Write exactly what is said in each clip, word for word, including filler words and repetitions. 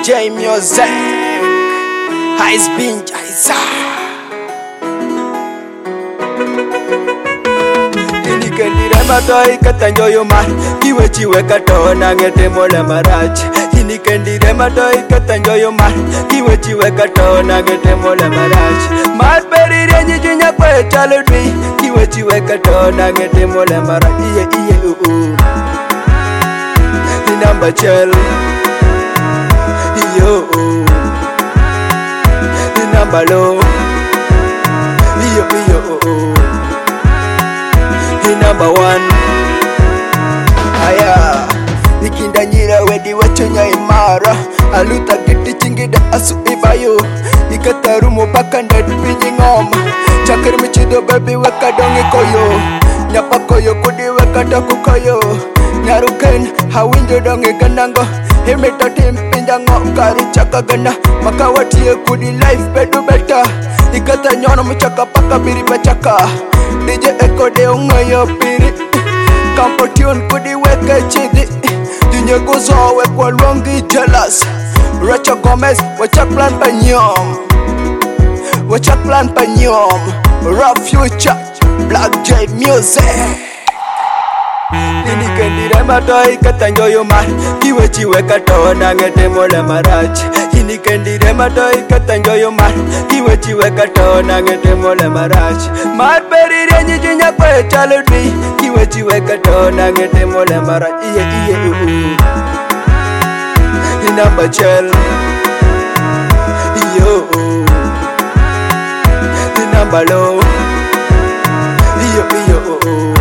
J Music Ice Binge Isa Ini kendire matoi katanjoyo mar Kiwe chiwe katona ngete mole marach Ini kendire matoi katanjoyo mar Kiwe chiwe katona ngete mole marach Mar perire nyijinya kwe chaludwi Kiwe chiwe katona ngete mole marach Iye iye uu Inamba chel Iyo Inamba low Iyo iyo Number one Aya Ikinda nyira wedi wachonya imara Aluta giti chingida asu ibayo Ikatarumo baka ndadu pinyi ngoma Chakir michido baby weka dongi koyo Nyapa koyo kudi weka taku koyo Nyaruken hawinjo dongi ganango Himita timpinja ngokari chaka gana Maka watie kudi life bedu beta Ikata nyono mchaka paka biri bachaka D J Eko de ungayo piri Kampo tune kudi weke chidi Dunye gozo wekwa longi jealous Racha Gomez wachak plan pa nyom Wachak plan pa nyom Rap Future Black J Music Ini kendire matoi katanjoyo mar Kiwe chiwe katona ngete mole marach Ini kendire matoi katanjoyo mar Kiwe chiwe katona ngete mole marach Mar perire nyijinya kwe chaludwi Kiwe chiwe katona ngete mole marach Iye iye uu Inamba chel Iyo Inamba low Iyo iyo uu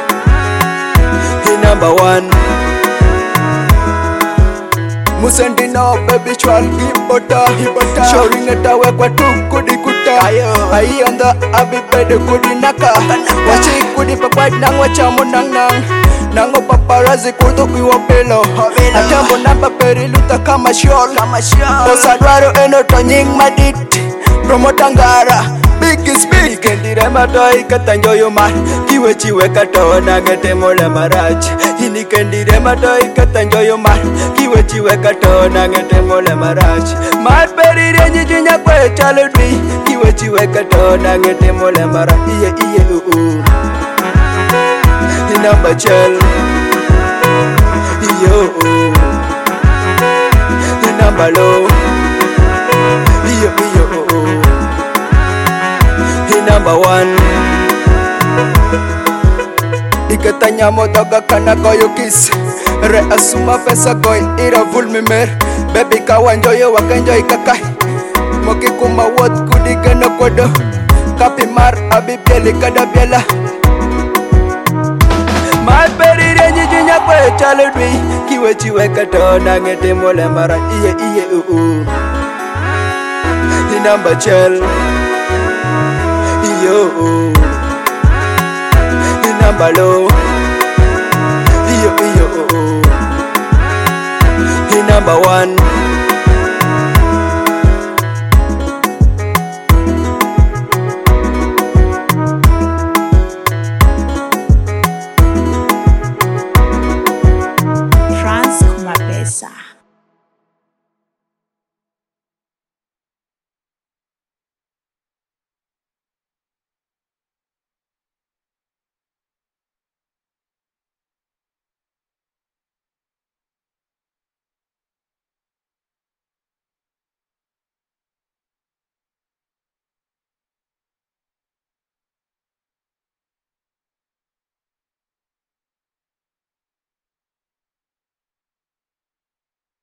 Number one Musendi no baby chwal hibota Showing it awe kwa tu kudi kuta Ayi onda abi bede kudi naka Wachi kudi pakwad nang wachamu nang nang Nango paparazi kudu iwa pelo Atambo namba peri luta kama shol Osa dwaro eno tonying madit Promotangara Big is big Kendire matoi katanjoyo mar Kiwe chiwe katona ngete mole marach Ini kendire matoi katanjoyo mar Kiwe chiwe katona ngete mole marach Mar perire nyijinya kwe chaludwi Kiwe chiwe katona ngete mole marach Iye iye uu Inamba chel Iyo Inamba low Iyo iyo Number one Ikatanya modoga kana koyo kiss Re asuma pesa koi ira vulmimer Baby kawanjoyo wakanjoy kakai Moki kuma wot kudigana kodo Kapi mar abibieli kada biela Mar perire nyijinya kwe chaludwi Kiwe chiwe katona ngete mole mara Iye iye uu Inamba chel Yo, Inamba low Yo, yo Inamba one France Kumapesa.